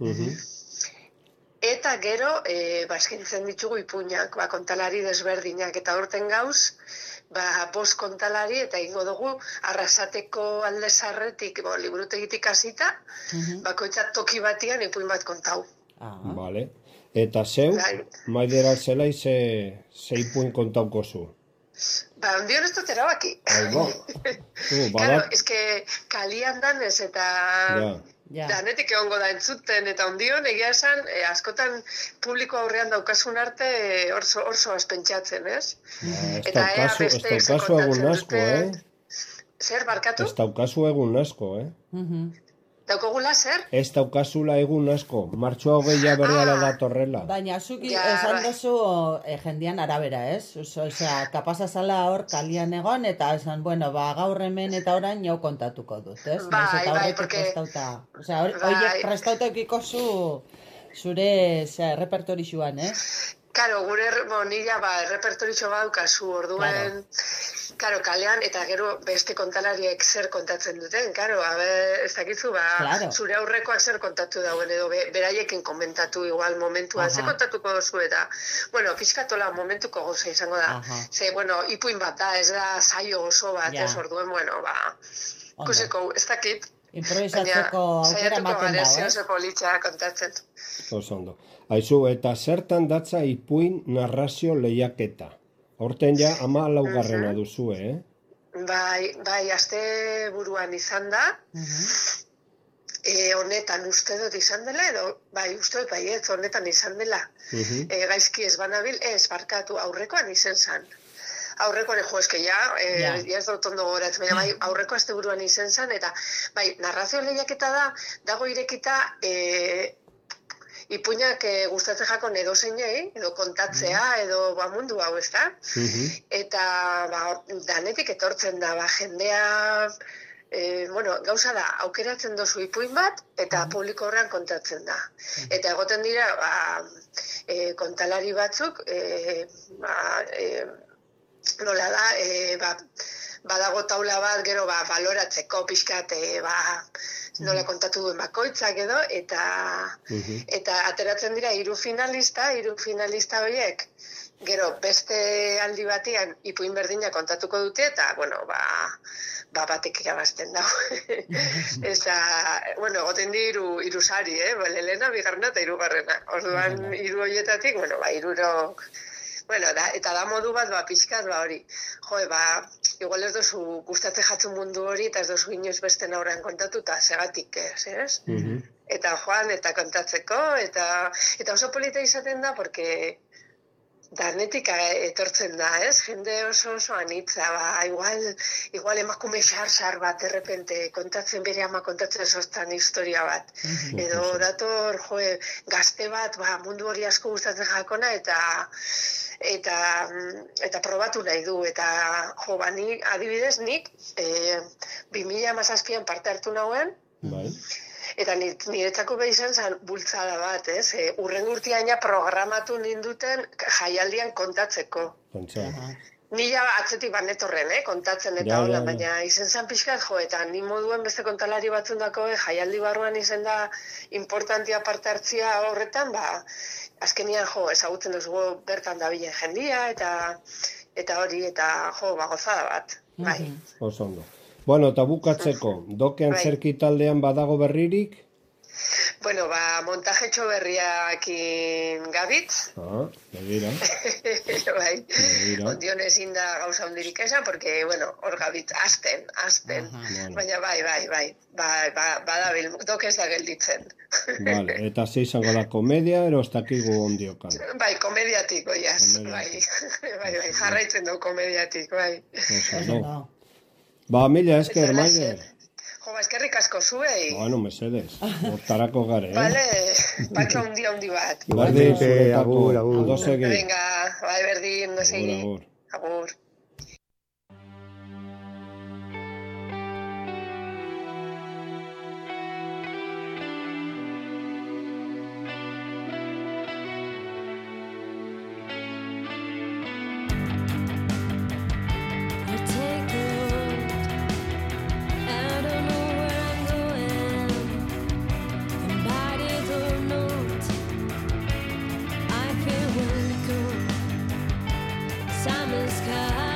eta gero, eskaintzen ditugu ipuinak, kontalari desberdinak, eta horten gauz, 5 kontalari, eta ingo dugu Arrasateko alde zarretik, liburutegitik hasita, bakoitzak toki batian ipuin bat kontau. Vale. Eta zeu, maidera zelai ze ipuin kontauko zu? Ba, ondion ez dut erabaki. Claro, es que kalian danez eta danetik egongo da entzuten, eta ondion egia esan, askotan publiko aurrean daukasun arte orso azpentsatzen, ez? Eta ea besteek ze kontatzen duten. Zer, barkatu? Ez daukazu egun asko, Daukogula zer? Ez daukazula egun asko, martxoa 20 berreala datorrela. Baina, zuki esan duzu jendian arabera, ez? Osea, kapasa zala hor kalian egon, eta esan, bueno, gaur hemen eta orain jau kontatuko dut, ez? Bai, porque... Osea, horiek prestauta eukiko zure repertorixuan, Karo, gure nila repertorixo badaukazu orduen, karo, kalean, eta gero beste kontalariek zer kontatzen duten, karo, ez dakizu, zure aurrekoak zer kontatu dauen, edo beraiekin komentatu igual momentua, ze kontatuko duzu eta, bueno, pixkatola momentuko goza izango da, ze, bueno, ipuin bat da, ez da zaio oso bat, ez orduen, bueno, ikuseko, ez dakit, improvisatzeko aukera ematen da, oso politxa kontatzen. Oso ondo. Aizu, eta zertan datza ipuin narrazio lehiaketa? Horten ja 14garrena duzu, Bai, aste buruan izan da. Honetan uste dut izan dela, edo, uste dut honetan izan dela. Gaizki ez banabil, ez barkatu aurrekoan izen zan. Aurrekoan, eske ez dut ondo gogoratzen, baina aurreko aste buruan izen zan, eta narrazio lehiaketa dago irekita ipuinak gustatzen jakon edo zeinei, edo kontatzea, edo mundu hau, ez da? Eta danetik etortzen da, jendea, gauza da, aukeratzen dozu ipuin bat, eta publiko horrean kontatzen da. Eta egoten dira, kontalari batzuk, nola da, badago taula bat, gero baloratzeko pixkat, nola kontatu duen bakoitzak edo, eta ateratzen dira hiru finalista horiek, gero beste aldi batean ipuin berdina kontatuko dute, eta, bueno, batek irabazten dago. Eta, bueno, egoten di hiru sari, lehena, bigarrena eta hirugarrena. Orduan, hiru horietatik, bueno, hirurok... Bueno, eta da modu bat, pixkat, hori. Igual ez dozu gustatzen jatzen mundu hori, eta ez dozu inoiz beste aurrean kontatu, eta segatik ez? Eta joan, eta kontatzeko, eta oso polita izaten da, porque danetik etortzen da, ez? Jende oso anitza, igual emakume xar bat, errepente, kontatzen bere ama kontatzen sostan historia bat. Edo dator, gazte bat, mundu hori asko gustatzen jakona, eta probatu nahi du, eta ni adibidez nik 2017an parte hartu nauen, eta niretzako behi izan bultzada bat, urren urtiaina programatu ninduten jaialdian kontatzeko. Nila atzetik banetorren, kontatzen eta hola, baina izen zan pixkat, eta ni moduen beste kontalari batzundako jaialdi barruan izen da importantia parte hartzia horretan, azkenian ezagutzen duzu bertan dabilen jendia, eta hori, eta gozada bat, bai. Oso ondo. Bueno, eta bukatzeko, dokean zerki taldean badago berririk? Bueno, montajetxo berriakin gabitz. Begira. Bai, ondion ezin da gauza hondirik esan, porque, bueno, hor gabitz, azten. Baina bai, badabil, dok ez da gelditzen. Vale, eta ze izango da komedia, ero ez dakigu ondiokan? Bai, komediatik, oiaz, bai, jarraitzen du komediatik, bai. Mila esker, Maider. Eskerrik asko zuei. Bueno, mesedes, hortarako gare, Vale, patxo handi bat. Berdin, zuretako, ondo segi. Venga, berdin, ondo segi. Agur. Summer sky.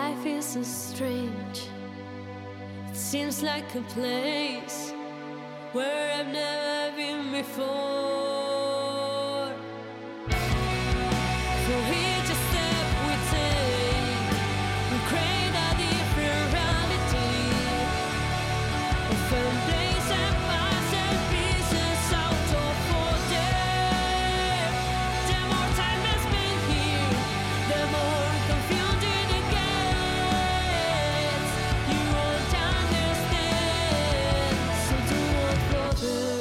Life is so strange. It seems like a place where I've never been before. For each step we take, we create a different reality. A firm place and puzzle pieces out of order. The more time I spend here, the more confusing it gets. You won't understand, so do not bother.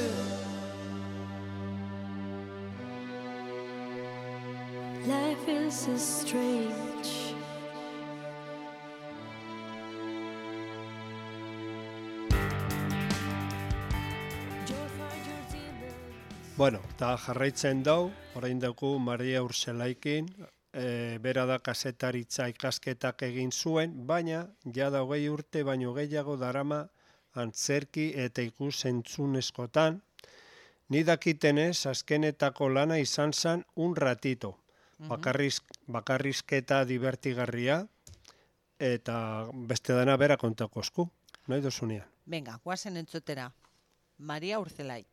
Life is so strange. You'll find your demons. Bueno, eta jarraitzen dau, orain dugu Maria Urselaikin, bera da kazetaritza ikasketak egin zuen, baina jada 20 urte baino gehiago darama antzerki eta ikus-entzunezkotan. Ni dakitenez, azkenetako lana izan zen un ratito. Bakarrizketa divertigarria, eta beste dana bera kontako esku. Nahi dozunean. Venga, guazen entzutera. Maria Urzelai.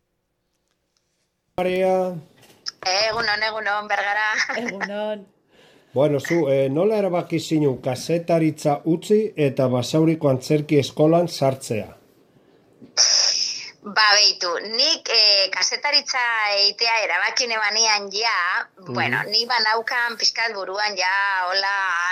Maria, Egunon, Bergara. Egunon. bueno, zu, nola erabaki zinun kazetaritza utzi eta Basauriko antzerki eskolan sartzea? Ba, behitu, nik kazetaritza eitea erabaki nebanian ja, bueno, nik banaukan pizkat buruan ja, hola,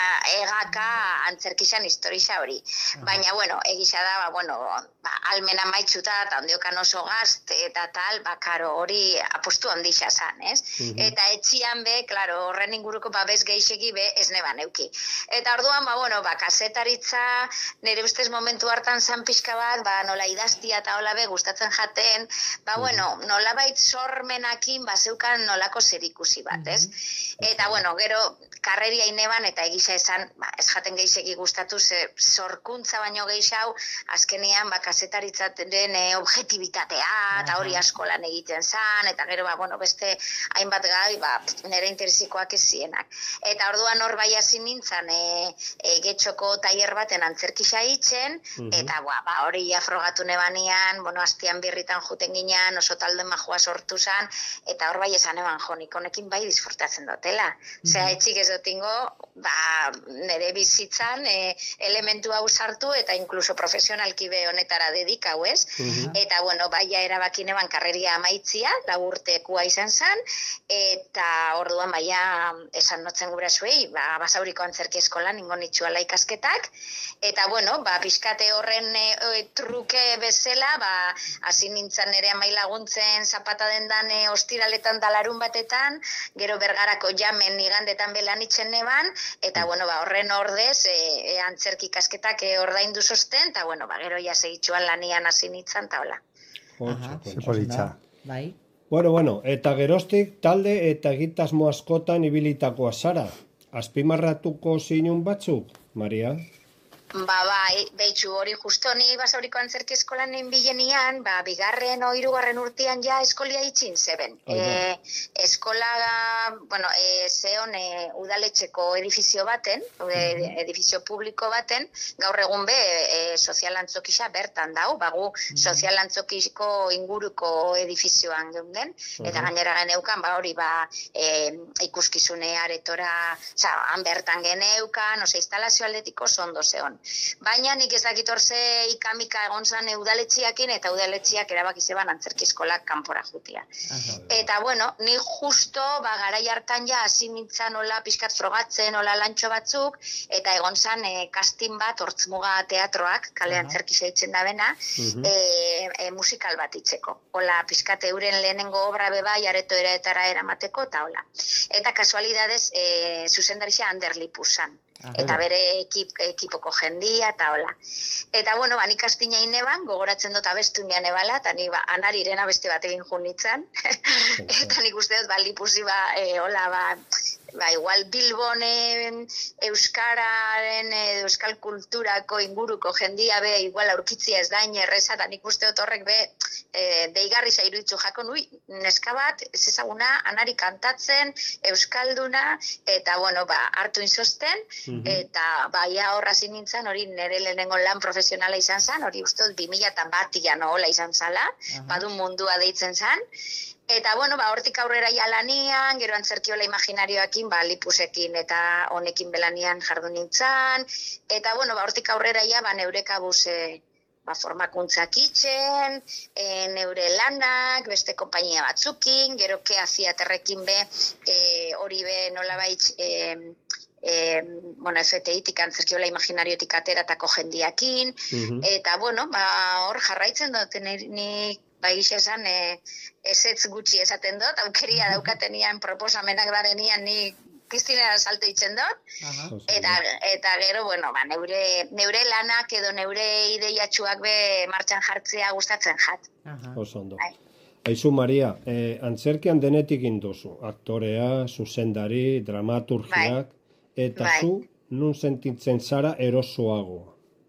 egaka antzerkizan historia hori. Baina, bueno, egisa da, ba, bueno, almena maitzuta, eta ondiokan oso gazt, eta tal, karo, hori apostu handixa zan, ez? Eta etxian be, klaro, horren inguruko babes geixeki be, ez neban euki. Eta orduan, ba, bueno, kazetaritza, nire ustez momentu hartan zan pixka bat, ba, nola idaztia eta hola be, gustatzen jaten, ba, bueno, nolabait sormenakin, ba, zeukan nolako zerikusi bat, ez? Eta, bueno, gero, karreria ineban, eta egisa esan, ba, ez jaten geixeki gustatu, ze sorkuntza baino geixau, azkenian, ba, kazetaritzaren objetibitatea, eta hori asko lan egiten zan, eta gero, ba, bueno, beste hainbat gai, ba, nire interesikoak ez zienak. Eta orduan hor bai hasi nintzen, getxoko tailer baten antzerkisa hitzen, eta, ba, hori ja frogatu nebanian, bueno, astian birritan juten ginean, oso talde majua sortu zan, eta hor bai esan eban jonik, honekin bai disfrutatzen dutela. Osea, etxik ez dutingo, ba, nire bizitzan elementu hau sartu, eta inkluso profesionalki be honetara dedikau, ez? Eta, bueno, bai erabaki neban karreria amaitzia, laburtekua izan zan, eta orduan bai esan notzen gura zuei, ba, Basauriko antzerki eskolan ingo nitxuala ikasketak, eta, bueno, ba, pixkate horren truke bezala, ba, hasi nintzen ere amai laguntzen zapata dendan ostiraletan da larun batetan, gero Bergarako jamen igandetan belan itzen neban, eta, bueno, ba, horren ordez, antzerki ikasketak ordaindu sosten, eta, bueno, ba, gero ja segitxuan lanian hasi nintzen, eta hola. Politxa. Bai. Bueno, eta geroztik talde eta egitasmo askotan ibilitakoa zara. Azpimarratuko zinun batzuk, Maria? Ba, bai, behitxu hori justo ni Basauriko antzerki eskolan bilenian, ba, bigarren o hirugarren urtean ja eskolia itxin zeben. Eskola, bueno, zeon udaletxeko edifizio baten, edifizio publiko baten, gaur egun be sozial antzokisa bertan dau, bagu sozial antzokiko inguruko edifizioan geunden, eta gainera geneukan, ba, hori, ba, ikuskizune aretora, han bertan geneukan, ose, instalazio aldetiko ondo zeon. Baina nik ez dakit orze ikamika egon zan udaletxiakin, eta udaletxiak erabaki zeban antzerki eskolak kanpora jutia. Eta, bueno, ni justo, ba, garai hartan ja, hasi nintzen hola pixkat frogatzen, hola lantxo batzuk, eta egon zan casting bat, Hortzmuga teatroak, kale antzerki zeitzen da bena, musikal bat itzeko. Hola, pixkat euren lehenengo obra bebai, areto eramateko, eta hola. Eta kasualidadez, zuzendaritza Ander Lipuzan. Eta bere ekipoko jendia, eta hola. Eta, bueno, nik astina ineban, gogoratzen dut abestu nian ebala, eta ni anariren abeste bat egin junitzen. Eta nik uste dut, lipuzi, hola, igual Bilbon euskararen euskal kulturako inguruko jendia be igual aurkitzia ez da erreza, da nik uste dut horrek be deigarri zairuitzu jakon, neska bat, ez ezaguna, anari kantatzen, euskalduna, eta bueno, hartu inzosten, eta ja horra nintzen, hori nire lehenengo lan profesionala izan zen, hori uste dut 2001 hola izan zala, badun mundua deitzen zen, eta, bueno, hortik aurrera ja lanian, gero antzerkiola imaginarioakin, Lipusekin eta honekin belanian jardun nintzen, eta, bueno, hortik aurrera ja, neurekabuz formakuntzak itxen, neure lanak, beste konpainia batzukin, gero kea ziaterrekin be, hori be nolabait, FTI-tik, antzerkiola imaginariotik ateratako jendiakin, eta, bueno, hor jarraitzen dut, nik gisa esan, ezetz gutxi esaten dut, aukeria daukatenian proposamenak darenian ni piztinera salto itzen dut, eta gero, bueno, neure lanak edo neure ideiatxuak be martxan jartzea gustatzen jat. Oso ondo. Aizu, Maria, antzerkian denetik induzu, aktorea, zuzendari, dramaturgiak, eta zu, nun sentitzen zara erosoago?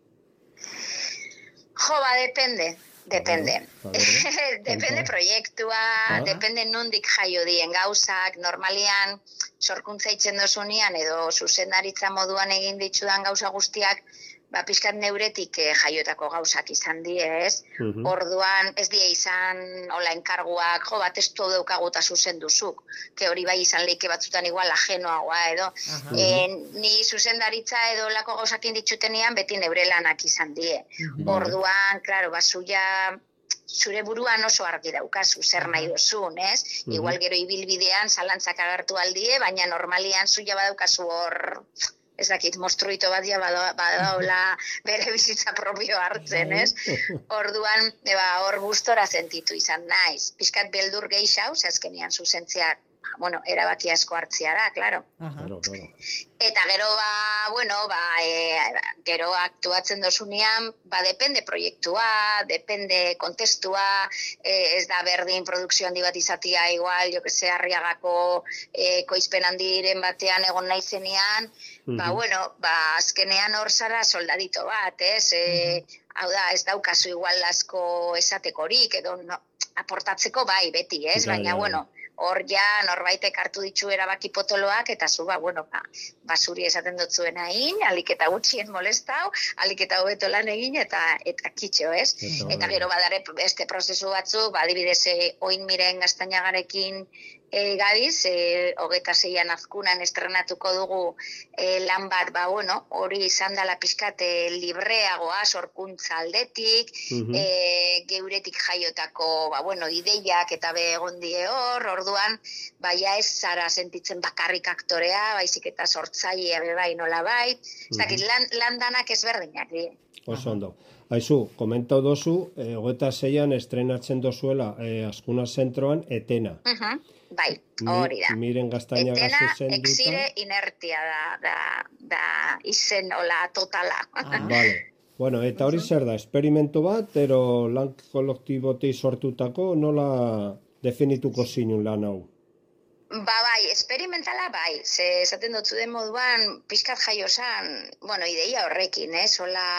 Jo, depende. Depende proiektua, depende nondik jaio dien gauzak, normalian sorkuntza itzen dozunean edo zuzendaritza moduan egin ditudan gauza guztiak, pixkat neuretik jaiotako gauzak izan die, ez? Orduan ez die izan hola enkarguak, testu daukaguta zuzen duzuk, ke hori bai izan leike batzutan igual ajenoagoa edo. Ni zuzendaritza edo lako gauzakin ditzutenean beti neure lanak izan die. Orduan, klaro, zure buruan oso argi daukazu, zer nahi duzun, ez? Igual gero ibilbidean zalantzak agertu aldie, baina normalian zuia badaukazu hor, ez dakit, monstruito bat ja badaola bere bizitza propio hartzen, ez? Orduan, hor gustora sentitu izan naiz. Piskat beldur gehiago, azkenean zuzentziak, erabaki asko hartzia da, klaro. Eta gero, gero aktuatzen dozunean, depende proiektua, depende kontestua, ez da berdin produkzio handi bat izatia igual, jo que se Arriagako koizpen handiren batean egon naizenean, azkenean hor zara soldadito bat, ez? Hau da, ez daukazu igual asko esatekorik, edo aportatzeko bai, beti, ez? Baina, hor ja norbaitek hartu ditu erabaki potoloak, eta zu, zuri esaten dut zuen hain, alik eta gutxien molestau, alik eta hobeto lan egin, eta kitxo, ez? Eta gero badare beste prozesu batzuk, adibidez, oin miren Gaztainagarekin gabiz, 26an azkunan estrenatuko dugu lan bat, hori izan dela pixkat libreagoa, sorkuntza aldetik, geuretik jaiotako, ideiak eta egon die hor, orduan, ez zara sentitzen bakarrik aktorea, baizik eta sortzailea bai nola bait, ez dakit, lan danak ezberdinak die. Oso ondo. Aizu, komentau dozu, 26an estrenatzen dozuela Azkuna zentroan Etena. Bai, hori da. Miren Gaztainaga zuzenduta. Etena exire inertia da izen hola totala. Vale. Bueno, eta hori zer da, esperimentu bat, ero lan kolektibotik sortutako, nola definituko zinun lan hau? Bai, esperimentala bai, ze esaten dut zuden moduan, pixkat jaio zan, ideia horrekin, hola,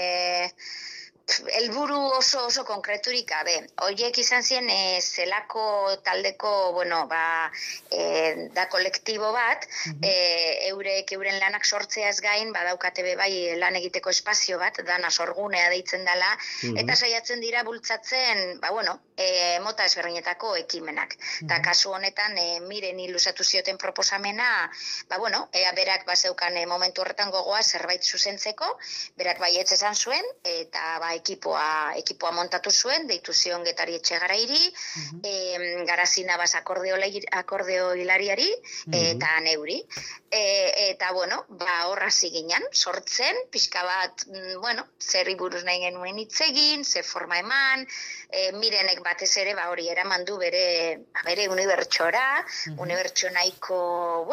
helburu oso konkreturik gabe. Horiek izan ziren zelako taldeko, da kolektibo bat, euren lanak sortzeaz gain, badaukate bai lan egiteko espazio bat, dana sorgunea deitzen dela, eta saiatzen dira bultzatzen, mota ezberdinetako ekimenak. Eta kasu honetan, miren ilusatu zioten proposamena, ea berak bazeukan momentu horretan gogoa zerbait zuzentzeko, berak baietz esan zuen, eta ekipoa montatu zuen, deitu zion Getari Etxegarairi, Garazina Bas akordeo hilariari, eta neuri. Eta, horra ziginen, sortzen, pixka bat, zerri buruz nahi genuen hitz egin, ze forma eman, mirenek batez ere, hori eraman du bere unibertsora, unibertso nahiko,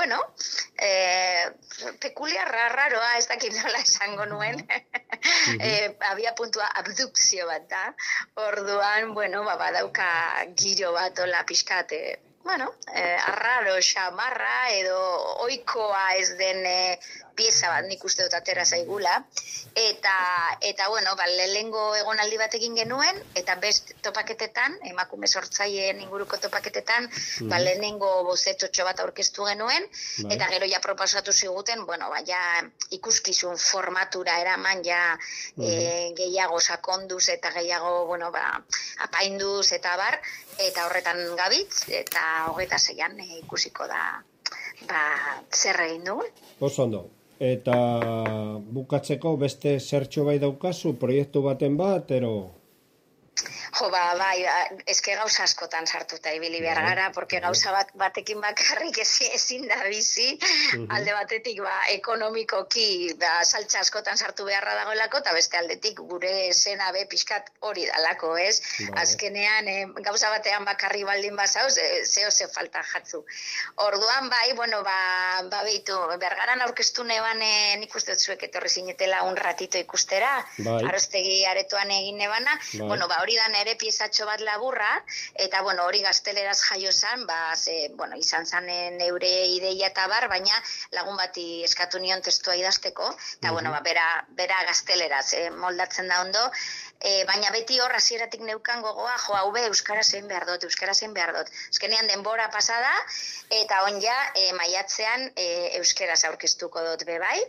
pekuliarra, raroa, ez dakit nola esango nuen, abia puntua abdukzio bat da, orduan, badauka giro bat, hola pixkat, bueno, arraro, xamarra edo ohikoa ez den pieza bat nik uste dut atera zaigula. Eta bueno, lehengo egonaldi bat egin genuen, eta best topaketetan, emakume sortzaileen inguruko topaketetan, lehenengo bozetotxo bat aurkeztu genuen, eta gero ja proposatu ziguten, bueno, ja ikuskizun formatura eraman, ja gehiago sakonduz eta gehiago, bueno, apainduz eta bar, eta horretan gabitz, eta 26an ikusiko da zer egin dugun. Oso ondo. Eta bukatzeko beste zertxo bai daukazu, proiektu baten bat, ero? Jo, bai, eske gauza askotan sartuta ibili behar gara, porque gauza batekin bakarrik ezin da bizi, alde batetik ekonomikoki saltza askotan sartu beharra dagoelako, eta beste aldetik gure zena pixkat hori dalako, ez? Azkenean, gauza batean bakarri baldin bazauz, ze falta jatzu. Orduan, bai, bueno, behitu, Bergaran aurkeztu neban, nik uste dut zuek etorri zinetela un ratito ikustera, Arostegi aretoan egin nebana, bueno, hori da nere piezatxo bat laburra, eta bueno, hori gazteleraz jaio zan, bueno, izan zanen neure ideia eta bar, baina lagun bati eskatu nion testua idazteko, eta bueno, bera gazteleraz moldatzen da ondo, baina beti hor hasieratik neukan gogoa, jo, hau euskaraz egin behar dut. Azkenean denbora pasada, eta onja maiatzean euskaraz aurkeztuko dut bai,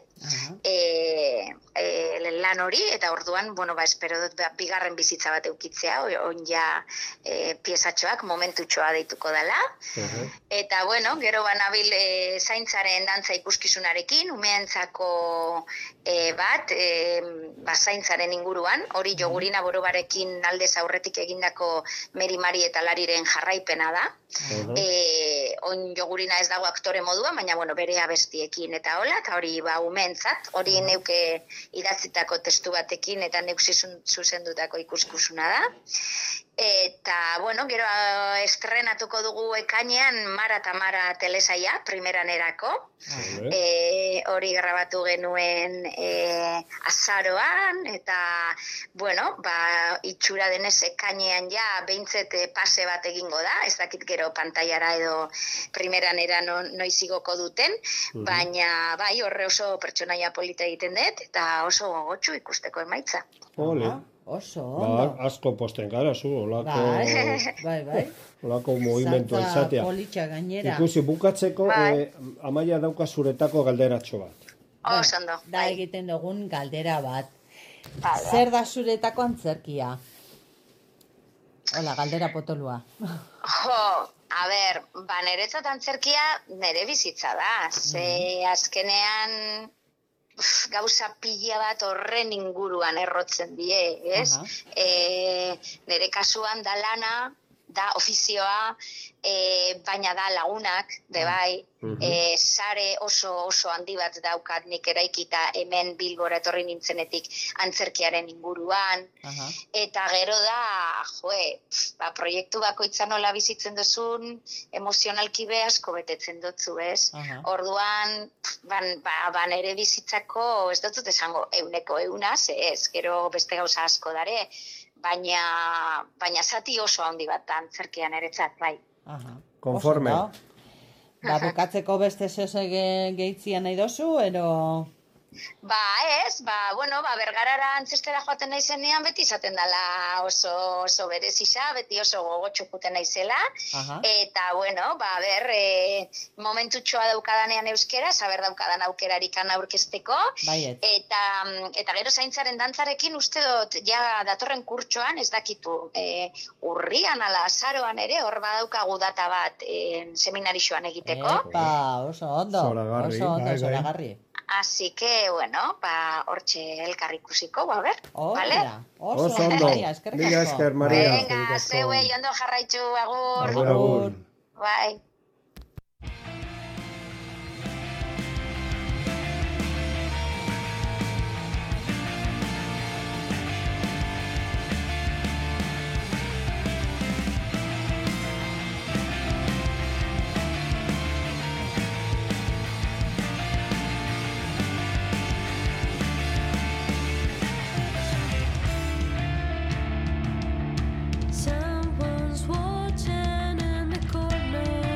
lan hori, eta orduan, bueno, espero dut bigarren bizitza bat eukitzea, onja piezatxoak momentutxoa deituko dela. Eta, bueno, gero banabil zaintzaren dantza ikuskizunarekin, umeentzako bat, zaintzaren inguruan, hori Jogurina Borobarekin aldez aurretik egindako Meri Mari eta Lariren jarraipena da. Jogurina ez dago aktore moduan, baina, bueno, bere abestiekin eta hola, eta hori umeentzat, hori neuke idatzitako testu batekin eta neuk zuzendutako ikuskizuna da. Eta, bueno, gero estrenatuko dugu ekainean Mara eta Mara telesaia, primeranerako. Hori grabatu genuen azaroan, eta, bueno, itxura denez ekainean ja behintzet pase bat egingo da, ez dakit gero pantailara edo primeranera noiz igoko duten, baina bai horre oso pertsonaia polita egiten dut, eta oso gogotsu ikusteko emaitza. Ole. Oso ondo. Asko posten gara, zu, olako movimentu izatea. Politxa gainera. Ikusi, bukatzeko, Amaia dauka zuretako galderatxo bat. Oso ondo. Da egiten dugun galdera bat. Zer da zuretako antzerkia? Hola, galdera potolua. Jo, a ber, niretzat antzerkia nire bizitza da. Ze azkenean gauza pila bat horren inguruan errotzen die, ez? Nire kasuan da lana, da ofizioa, baina da lagunak, bai, sare oso handi bat daukat nik eraikita hemen Bilbora etorri nintzenetik antzerkiaren inguruan, eta gero da, proiektu bakoitza nola bizitzen duzun, emozionalki asko betetzen dutzu, ez? Orduan, nere bizitzako, ez dut esango, 100%, ez, gero beste gauza asko dare, baina zati oso handi bat da antzerkian eretzat, bai. Konforme. Bukatzeko beste zehose gehitzia nahi dozu, ero... Bueno, Bergarara antzestera joaten naizenean beti izaten dela oso berezisa, beti oso gogotxukuten naizela, eta, bueno, momentutxoa daukadanean euskera, saber daukadan aukerarikan aurkezteko, eta gero zaintzaren dantzarekin uste dut, ja datorren kurtsoan, ez dakitu, urrian ala azaroan ere, hor badaukagu data bat seminarixoan egiteko. Oso ondo, zoragarri. Así que, bueno, hortxe elkarri ikusiko, ber, vale? Oso ondo, mila esker, Maria. Venga, zeuei, ondo jarraitzu, agur. Agur. Bai. Someone's watching in the corner.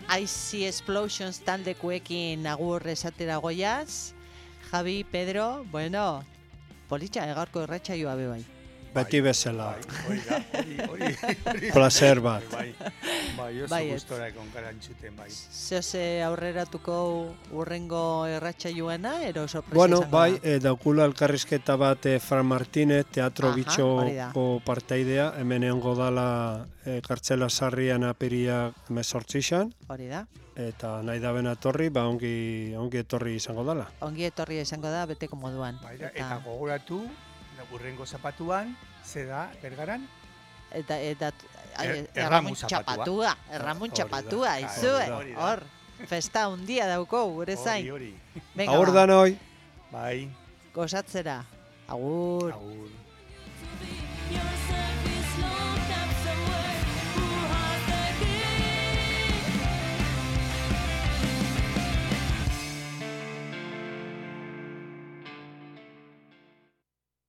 Icy Explosions taldekuekin agur esatera goiaz. Javi, Pedro, bueno, politxa, gaurko irratsaioa be bai. Beti bezala. Hori. Placer bat. Bai, oso gustora egon gara entzuten, bai. Zehose aurreratuko urrengo irratsaioena, ero sorpresa Bueno, izango bai, da? daukula elkarrizketa bat Fran Martínez, Teatro Aha, hori da. Bitxoko parteidea, hemen egongo dala kartzela sarrian apiria 18an, Hori da. eta nahi da bena etorri, ba ongi etorri izango dala. Ongi etorri izango da beteko moduan. Bai, eta gogoratu, urrengo zapatuan, ze da, Bergaran? Eta Erramun Erramun txapatua, izue, hor, festa hundia dauko, gure zain. Hori. Agur danoi! Bai. Gozatzera, agur. Agur.